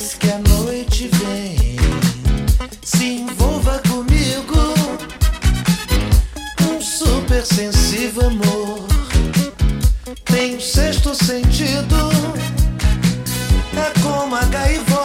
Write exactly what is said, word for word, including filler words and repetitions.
Antes que a noite vem, se envolva comigo. Um super sensível amor tem um sexto sentido.